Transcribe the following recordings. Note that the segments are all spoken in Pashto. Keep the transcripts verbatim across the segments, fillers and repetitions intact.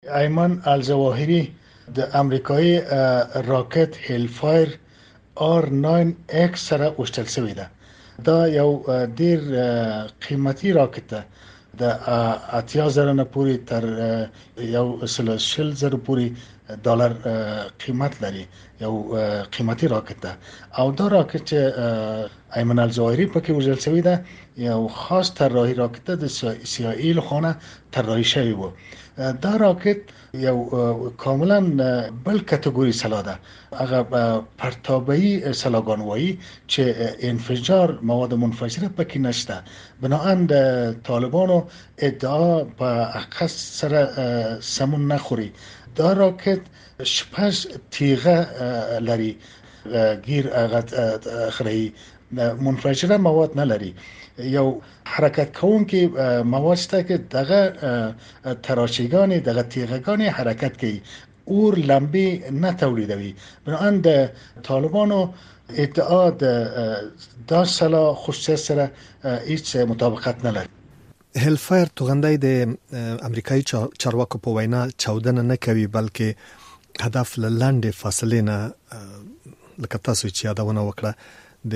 ایمان الظواهری د امریکایي راکټ هیلفایر آر ناین ایکس سره وشتل شوې ده. دا یو ډیر قیمتي راکټ ده. د اتیا زره نه پورې تر یو سل شل زره پورې ډالر قیمت لري. یو قیمتي راکټ ده او دا راکټ چې ایمن الظواهری پکې وژل شوی ده یو خاص طراحي راکټ ده، د سی آی ای لخوا طراحي شوی و. دا راکټ یو کاملا بل کټګوري سلاح ده. هغه پرتابه‌ای سلاحګان وایي چې انفجار مواد منفجره پکې نشته. بناهن د طالبانو ادعا په حقیقت سره سمون نخوري. دا راکټ شپږ تیغه لري، گیر هغه خړی منفجره مواد نه لري. یو حرکت کوونکی مواد شته که دغه تراشیگان دغه تیغگان حرکت کوي، اور لمبه نه تولیدوي. بنابراین د طالبانو ادعا د دا سلاح خصوصیت سره هیڅ مطابقت نه لري. هیلفایر توغندی د امریکایي چارواکو په وینا چاودنه نه کوي، بلکې هدف له لنډې فاصلې نه لکه تاسو چې یادونه وکړه د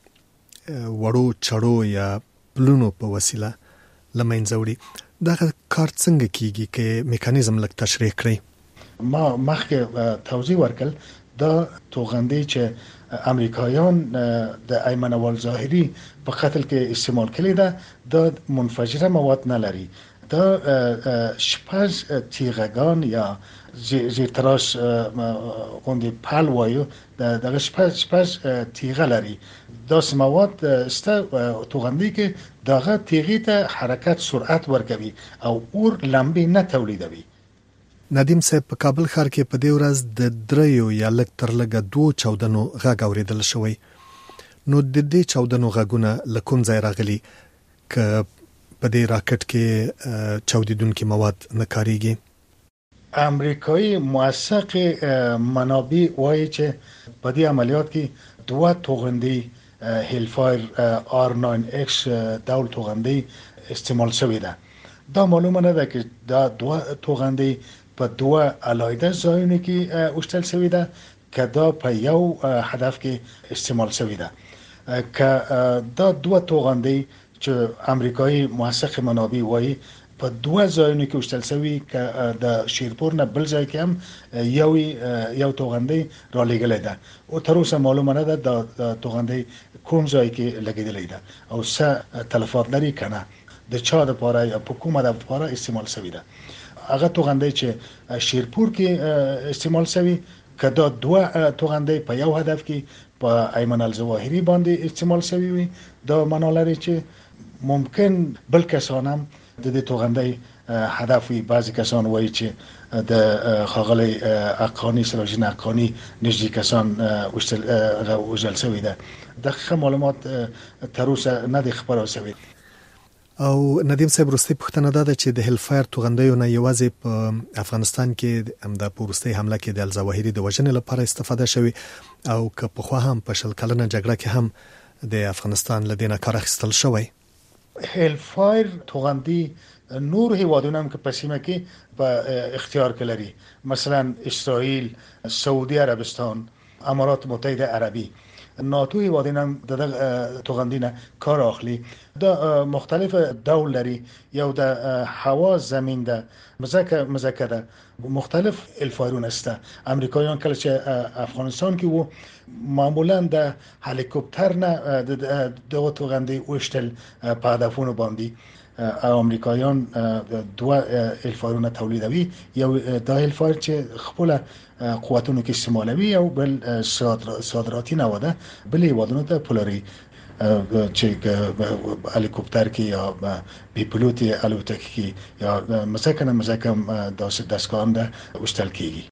وړو چړو یا پلونو په وسیله لمنځه وړي. دغه کار څنګه کیږي که میکانیزم لږ تشریح کړئ؟ ما مخکې توضیح ورکړل دا توغندی چې امریکایان د ایمن الظواهری په قتل کې استعمال کړي ده، دا منفجره مواد نه لري. دا شپږ تیغگان یا زیر تراش غوندې پل وایو، دغه شپږ شپږ تیغه لري. داسې مواد شته توغندی کې دغه تیغې ته حرکت سرعت ورکوي او اور لمبې نه تولیدوي. ندیم صاحب، په کابل ښار کې په دې ورځ د دریو یا لږ تر لږه دوو چاودنو غږ اورېدل شوی. نو د دې چاودنو غږونه له کوم ځای راغلي که په دې راکټ کې چاودیدونکي مواد نه کاریږي؟ امریکایي موثق منابع وایي چې په دې عملیات کې دوه توغندي هیلفایر آر ناین ایکس ډول توغندي استعمال شوی ده. دا معلومه نه ده که دا دوه توغندي په دوه علاوه ځایونو کې وشتل شوی ده که دا په یو هدف کې استعمال شوی ده. که دا دوه توغندي چې امریکایي موثق منابع وایي په دوه ځایونو کې وشتل شوی، که د شیرپور نه بل ځای کې هم یو یو توغندي را لېږلی ده او تر اوسه معلومه نه ده دا توغندي کوم ځای کې لګېدلی ده او څه تلفات لري که نه، د چا دپاره یا په کومه دپاره استعمال شوی ده. هغه توغندي چې شیرپور کې استعمال شوی، که دا دوه توغندي په یو هدف کې په ایمن الظواهری باندې استعمال شوی وي، دا معنا لري چې ممکن بل کسان هم د دې توغندي هدف وي. بعضی کسان وایي چې د ښاغلی حقانی سراج حقانی نږدې کسان وژل شوي ده. دقیقه معلومات تر اوسه نه دي خپاره شوي. او ندیم صاحب، وروستۍ پوښتنه دا ده چې د هیلفایر توغندیو نه یوازې په افغانستان کې د وروستۍ حمله کې د الظواهري د وژنې لپاره استفاده شوی او که پخوا هم په شل کلنه جګړه کې هم د افغانستان له دې نه کار اخیستل شوی؟ هیلفایر توغندي نور هیوادونه هم که په سیمه کې په اختیار کې لري، مثلا اسرائیل، سعودي عربستان، امارات متحده عربي، ناتو هیوادونه هم د توغندي نه کار اخلي. دا مختلف ډول لري. یو د هوا، زمین ده، مځکه مځکه ده، مختلف هیلفایرونه شته. امریکایان کله چې افغانستان کې وو معمولا د هلیکوپتر نه دغه توغندي وشتل په هدفونو باندې. امریکایان دوه هیلفایرونه تولیدوي، یو دا هیلفایر چې خپل قوتونو کې استعمالوي او بل صادراتي نه ده، بل هیوادونو ته پلوري چې هلیکوپتر کې یا بی پلوتي الوتکه کې یا مځکه نه مځکه داسې دستګاهونه وشتل کیږي.